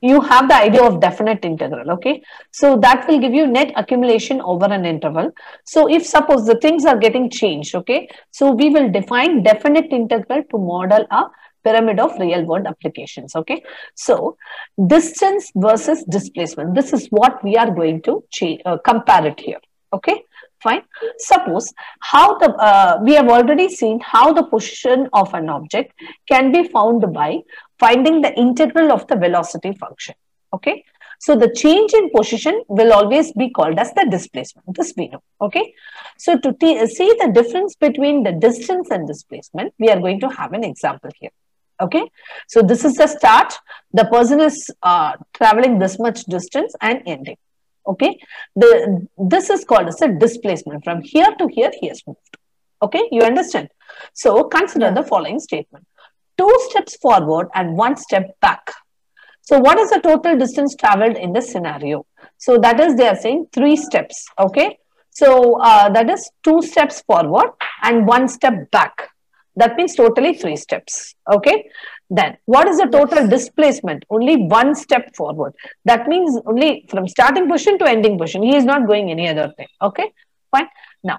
you have the idea of definite integral, okay? So that will give you net accumulation over an interval. So if suppose the things are getting changed, okay, so we will define definite integral to model a pyramid of real world applications, okay? So distance versus displacement, this is what we are going to compare it here, okay? Fine. Suppose how the we have already seen how the position of an object can be found by finding the integral of the velocity function. Okay. So the change in position will always be called as the displacement. This we know. Okay. So to see the difference between the distance and displacement, we are going to have an example here. Okay. So this is the start. The person is traveling this much distance and ending. Okay, this is called as a displacement. From here to here, he has moved. Okay, you understand? So consider the following statement: 2 steps forward and 1 step back. So what is the total distance traveled in this scenario? So that is, they are saying 3 steps. Okay, so that is 2 steps forward and 1 step back. That means totally 3 steps. Okay. Then what is the total displacement? Only 1 step forward. That means only from starting position to ending position. He is not going any other thing. Okay. Fine. Now,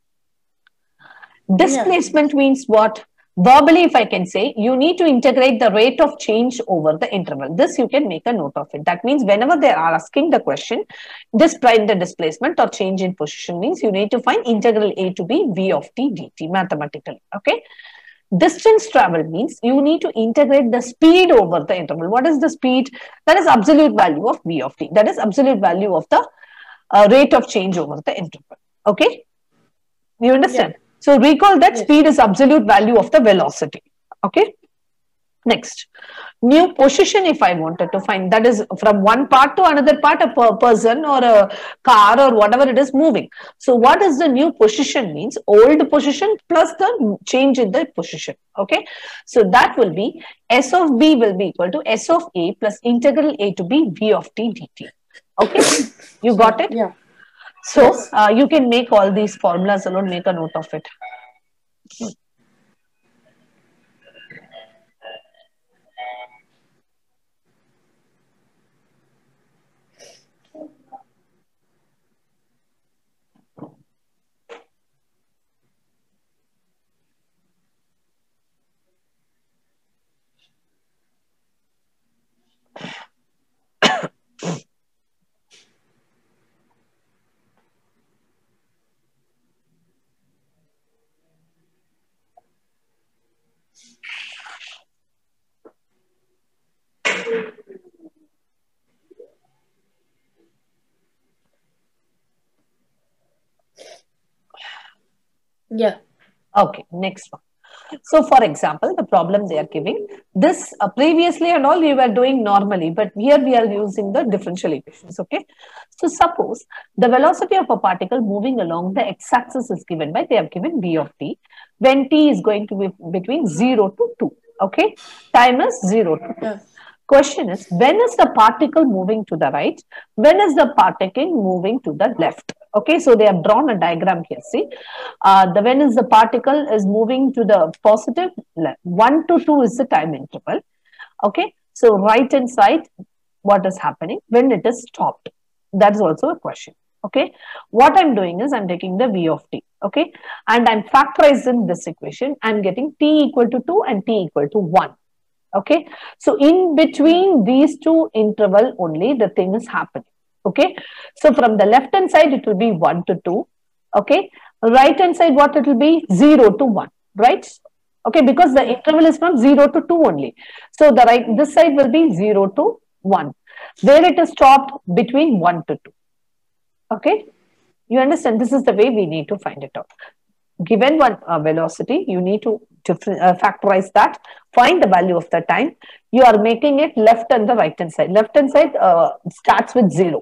displacement means what? Verbally, if I can say, you need to integrate the rate of change over the interval. This you can make a note of it. That means whenever they are asking the question, find the displacement or change in position means you need to find integral a to b v of t dt mathematically. Okay. Distance travel means you need to integrate the speed over the interval. What is the speed? That is absolute value of v of t. That is absolute value of the rate of change over the interval. Okay. You understand? Yeah. So recall that speed is absolute value of the velocity. Okay. Next, new position if I wanted to find, that is from one part to another part, a person or a car or whatever it is moving. So what is the new position means? Old position plus the change in the position. Okay. So that will be S of B will be equal to S of A plus integral A to B V of T dt. Okay. You got it? Yeah. So you can make all these formulas alone, make a note of it. Yeah. Okay, next one. So, for example, the problem they are giving, this previously and all you were doing normally, but here we are using the differential equations, okay? So, suppose the velocity of a particle moving along the x-axis is given by, they have given v of t, when t is going to be between 0 to 2, okay? Time is 0 to 2. Yeah. Question is, when is the particle moving to the right? When is the particle moving to the left? Okay, so they have drawn a diagram here. See, when is the particle is moving to the positive left. 1 to 2 is the time interval. Okay, so right hand side, what is happening when it is stopped? That is also a question. Okay, what I'm doing is I'm taking the v of t. Okay, and I'm factorizing this equation. I'm getting t equal to 2 and t equal to 1. Okay, so in between these two interval only the thing is happening. Okay, so from the left hand side it will be 1 to 2. Okay, right hand side what it will be 0 to 1, right? Okay, because the interval is from 0 to 2 only. So the this side will be 0 to 1, where it is stopped between 1 to 2. Okay, you understand? This is the way we need to find it out. Given one velocity, you need to factorize that, find the value of the time. You are making it left and the right hand side. Left hand side starts with 0.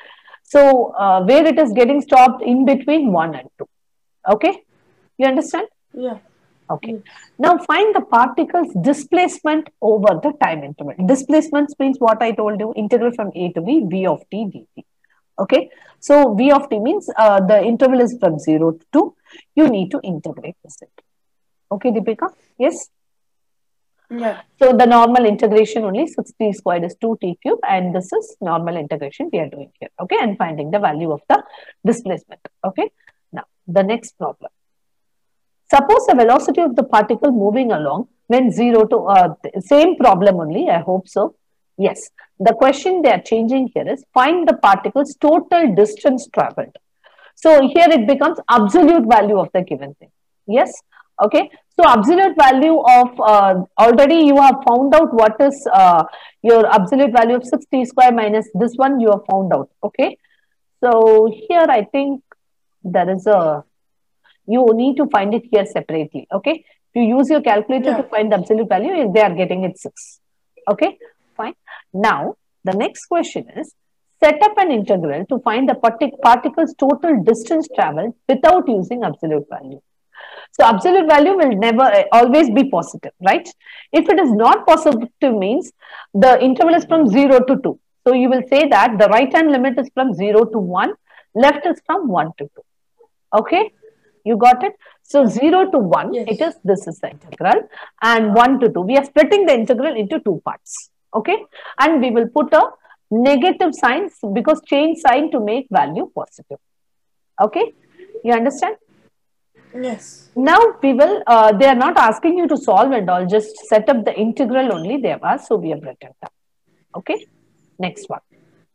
So where it is getting stopped in between 1 and 2. Okay, you understand? Yeah. Okay. Yes. Now find the particle's displacement over the time interval. Displacement means what I told you, integral from A to B, v of t dt. Okay, so v of t means the interval is from 0 to 2. You need to integrate this. Okay, Deepika? Yes? Yeah. So the normal integration only 6t squared is 2t cube, and this is normal integration we are doing here. Okay, and finding the value of the displacement. Okay, now the next problem. Suppose the velocity of the particle moving along when 0 to same problem only. I hope so. Yes. The question they are changing here is find the particle's total distance traveled. So here it becomes absolute value of the given thing. Yes. Okay. So absolute value of already you have found out what is your absolute value of 6t square minus this one you have found out. Okay. So here I think there is a you need to find it here separately. Okay. If you use your calculator to Yeah. find the absolute value, they are getting it 6. Okay. Fine. Now, the next question is set up an integral to find the particle's total distance traveled without using absolute value. So absolute value will never always be positive, right? If it is not positive means the interval is from 0 to 2. So you will say that the right hand limit is from 0 to 1, left is from 1 to 2. Okay, you got it? So 0 to 1, it Yes. is, this is the integral, and 1 to 2. We are splitting the integral into two parts. Okay, and we will put a negative sign because change sign to make value positive. Okay, you understand? Yes. Now we will, they are not asking you to solve and all, just set up the integral only they have asked. So we have written that. Okay, next one.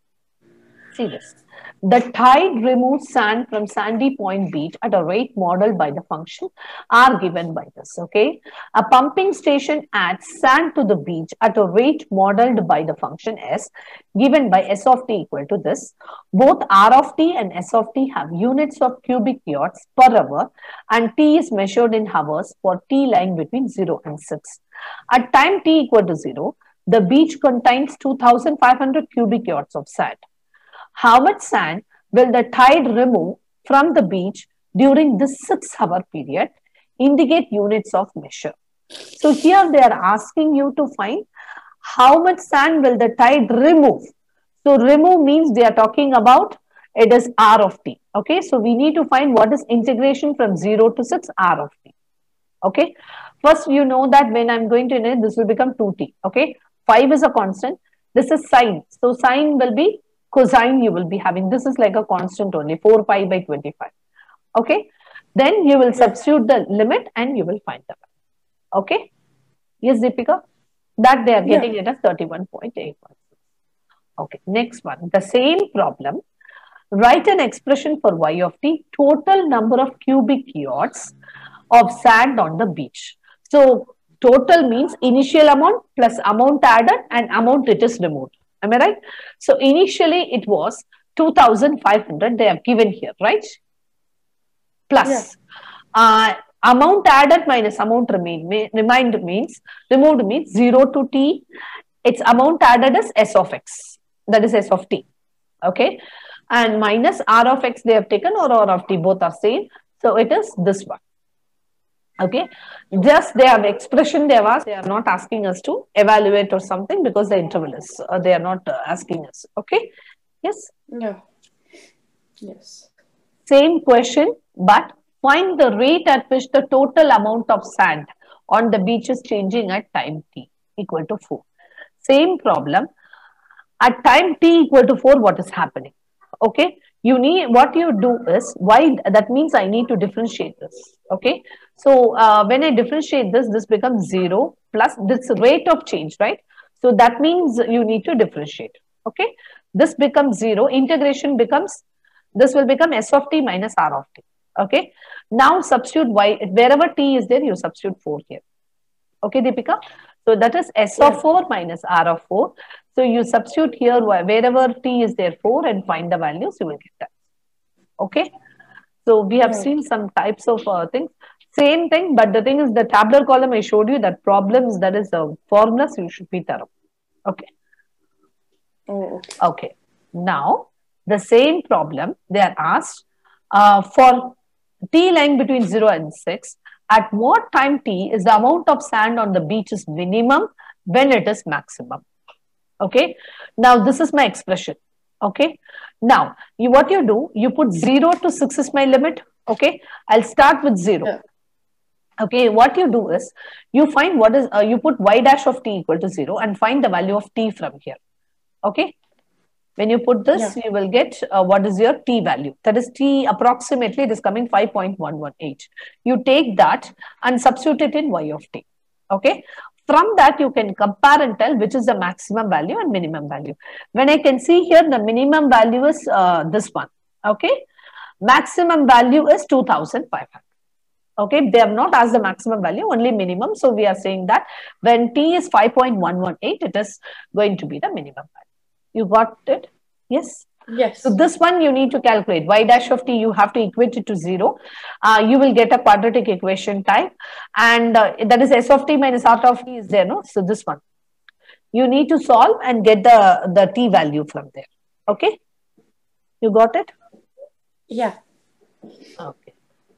See this. The tide removes sand from Sandy Point Beach at a rate modeled by the function R given by this. Okay. A pumping station adds sand to the beach at a rate modeled by the function S given by S of t equal to this. Both R of t and S of t have units of cubic yards per hour, and t is measured in hours for t lying between 0 and 6. At time t equal to 0, the beach contains 2,500 cubic yards of sand. How much sand will the tide remove from the beach during this 6-hour period? Indicate units of measure. So here they are asking you to find how much sand will the tide remove. So remove means they are talking about it is R of t. Okay, so we need to find what is integration from 0 to 6 R of t. Okay, first you know that when I'm going to integrate, this will become 2t. Okay, 5 is a constant. This is sine. So sine will be cosine you will be having. This is like a constant only, 4 pi by 25. Okay. Then you will substitute the limit and you will find the value. Okay. Yes, Deepika? That they are getting it as 31.81. Okay. Next one. The same problem. Write an expression for y of t, total number of cubic yards of sand on the beach. So total means initial amount plus amount added and amount it is removed. Am I right? So initially it was 2,500 they have given here, right? Plus amount added minus amount removed means 0 to t. Its amount added is s of x. That is s of t. Okay. And minus r of x they have taken or r of t, both are same. So it is this one. Okay, just they have expression they have asked. They are not asking us to evaluate or something because the interval is. They are not asking us. Okay, yes. Yeah. Yes. Same question, but find the rate at which the total amount of sand on the beach is changing at time t equal to 4. Same problem. At time t equal to 4, what is happening? Okay, you need, what you do is, why, that means I need to differentiate this. Okay, so when I differentiate this, this becomes 0 plus this rate of change, right? So that means you need to differentiate. Okay, this becomes 0, integration becomes, this will become s of t minus r of t. Okay, now substitute y, wherever t is there, you substitute 4 here. Okay, Deepika? So that is s of 4 minus r of 4. So you substitute here wherever t is there 4 and find the values, you will get that. Okay. So we have seen some types of things. Same thing, but the thing is the tabular column I showed you that problems, that is the formulas, you should be thorough. Okay. Oh, okay. Okay. Now the same problem they are asked for t lying between 0 and 6. At what time t is the amount of sand on the beach is minimum when it is maximum? Okay. Now this is my expression. Okay. Now what you do, you put 0 to 6 is my limit. Okay. I'll start with 0. Okay, what you do is you find what is you put y dash of t equal to 0 and find the value of t from here. Okay, when you put this, Yeah. you will get what is your t value. That is t approximately, it is coming 5.118. You take that and substitute it in y of t. Okay, from that you can compare and tell which is the maximum value and minimum value. When I can see here, the minimum value is this one. Okay, maximum value is 2,500. Okay, they have not asked the maximum value, only minimum. So we are saying that when t is 5.118, it is going to be the minimum value. You got it? Yes. Yes. So this one you need to calculate. Y dash of t, you have to equate it to 0. You will get a quadratic equation type. And that is s of t minus r of t is there, no? So this one. You need to solve and get the t value from there. Okay? You got it? Yeah. Okay.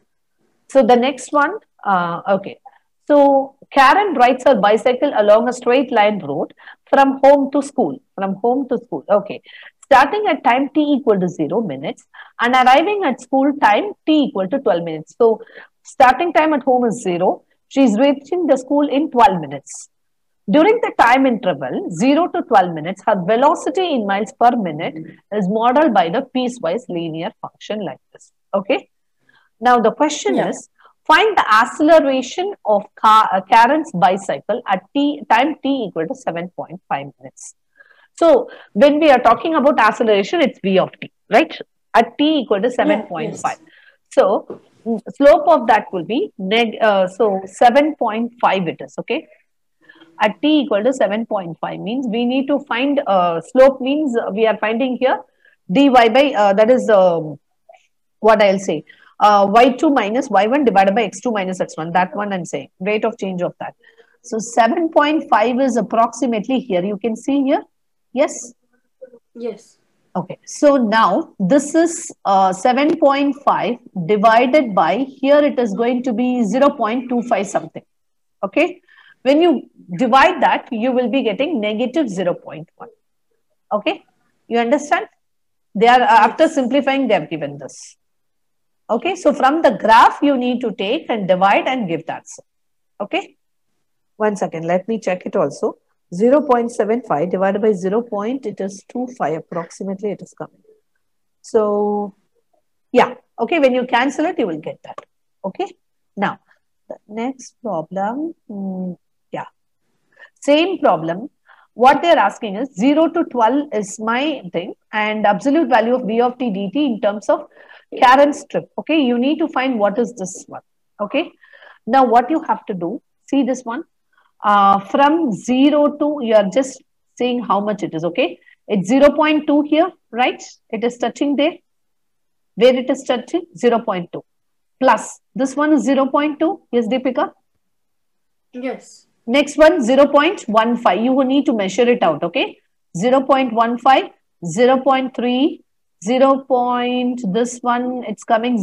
So the next one, okay. So Karen rides her bicycle along a straight line road from home to school. From home to school. Okay. Starting at time t equal to 0 minutes and arriving at school time t equal to 12 minutes. So starting time at home is 0. She is reaching the school in 12 minutes. During the time interval 0 to 12 minutes, her velocity in miles per minute is modeled by the piecewise linear function like this. Okay. Now the question is, find the acceleration of Karen's bicycle at time t equal to 7.5 minutes. So when we are talking about acceleration, it's v of t, right? At t equal to 7.5. Yes. So slope of that will be, so 7.5 it is, okay? At t equal to 7.5 means we need to find slope means we are finding here dy by, that is what I'll say, y2 minus y1 divided by x2 minus x1. That one I'm saying, rate of change of that. So 7.5 is approximately here. You can see here. Yes? Yes. Okay. So now this is 7.5 divided by, here it is going to be 0.25 something. Okay. When you divide that, you will be getting negative 0.1. Okay. You understand? They are, after simplifying, they have given this. Okay, so from the graph, you need to take and divide and give that. Okay, 1 second, let me check it also. 0.75 divided by 0.25 approximately it is coming. So, yeah, okay, when you cancel it, you will get that. Okay, now, the next problem, yeah, same problem. What they're asking is 0 to 12 is my thing and absolute value of v of t dt in terms of Karen's strip. Okay, you need to find what is this one. Okay, now what you have to do, see this one, from 0 to, you are just saying how much it is. Okay, it's 0.2 here, right? It is touching there. Where it is touching? 0.2 plus this one is 0.2. Yes, Deepika? Yes. Next one 0.15. You will need to measure it out. Okay, 0.15, 0.3, 0. This one it's coming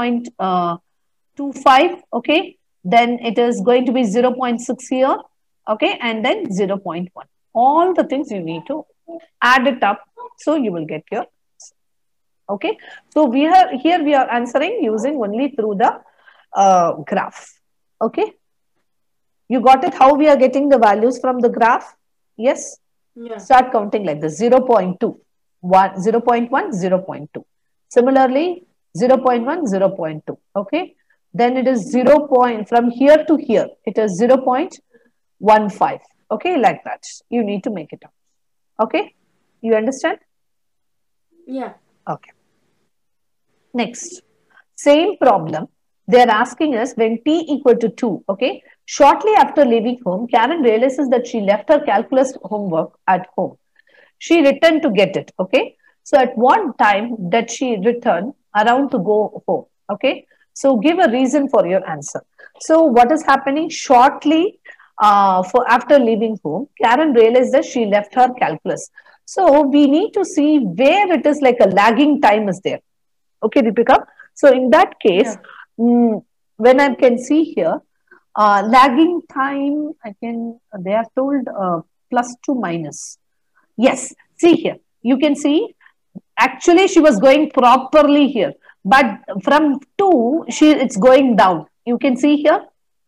0.25. Okay, then it is going to be 0.6 here. Okay, and then 0.1. All the things you need to add it up, so you will get your. Okay, so we are here, we are answering using only through the graph. Okay, you got it, how we are getting the values from the graph? Yes. Yeah. Start counting like this: 0.2, 1, 0.1, 0.2. Similarly, 0.1, 0.2. Okay, then it is 0. From here to here, it is 0.15. Okay, like that. You need to make it up. Okay, you understand? Yeah. Okay. Next, same problem. They're asking us when t equal to 2, okay? Shortly after leaving home, Karen realizes that she left her calculus homework at home. She returned to get it, okay? So at what time did she return around to go home, okay? So give a reason for your answer. So what is happening? Shortly for after leaving home, Karen realized that she left her calculus. So we need to see where it is like a lagging time is there. Okay, Deepika. So in that case, when I can see here, lagging time, I can, they are told plus to minus. Yes, see here, you can see, actually she was going properly here, but from 2, it's going down. You can see here,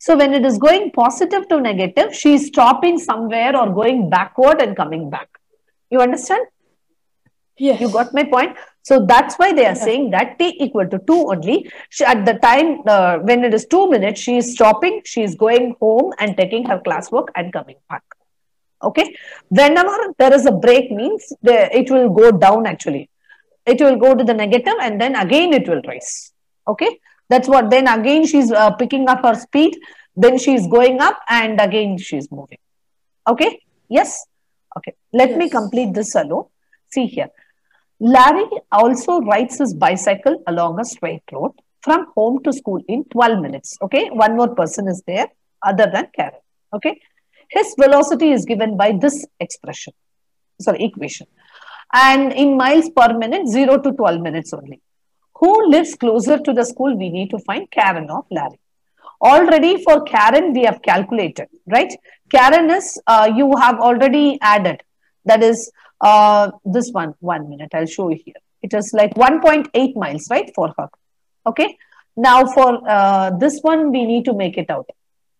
So when it is going positive to negative, she is stopping somewhere or going backward and coming back. You understand? Yes. You got my point? So that's why they are Yeah. saying that t equal to 2 only. At the time, when it is 2 minutes, she is stopping, she is going home and taking her classwork and coming back. Okay. Whenever there is a break means it will go down actually. It will go to the negative and then again it will rise. Okay. That's what, then again she's picking up her speed, then she's going up and again she's moving. Okay. Yes. Okay. Let me Yes. complete this alone. See here. Larry also rides his bicycle along a straight road from home to school in 12 minutes. Okay. One more person is there other than Karen. Okay. His velocity is given by this expression, sorry, equation. And in miles per minute, 0 to 12 minutes only. Who lives closer to the school? We need to find Karen or Larry. Already for Karen, we have calculated, right? Karen is, you have already added. That is this one. 1 minute, I'll show you here. It is like 1.8 miles, right, for her. Okay. Now for this one, we need to make it out.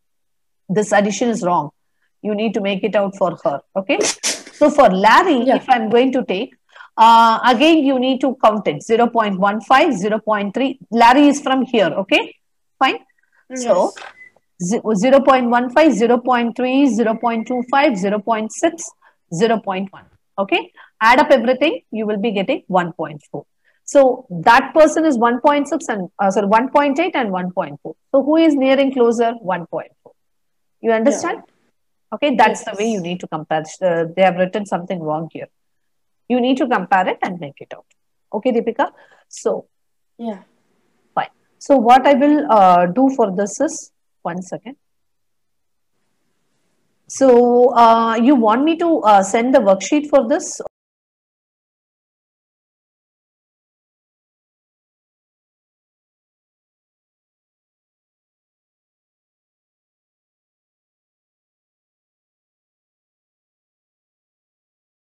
This addition is wrong. You need to make it out for her. Okay. So for Larry, Yeah. if I'm going to take, again, you need to count it 0.15, 0.3. Larry is from here. Okay. Fine. So Yes. 0.15, 0.3, 0.25, 0.6, 0.1. Okay. Add up everything, you will be getting 1.4. So that person is 1.6 and sorry 1.8 and 1.4. So who is nearing closer? 1.4. You understand? Okay, that's the way you Yes. need to compare. They have written something wrong here. You need to compare it and make it out. Okay, Deepika. So Yeah. fine. So what I will do for this is 1 second. So you want me to send the worksheet for this?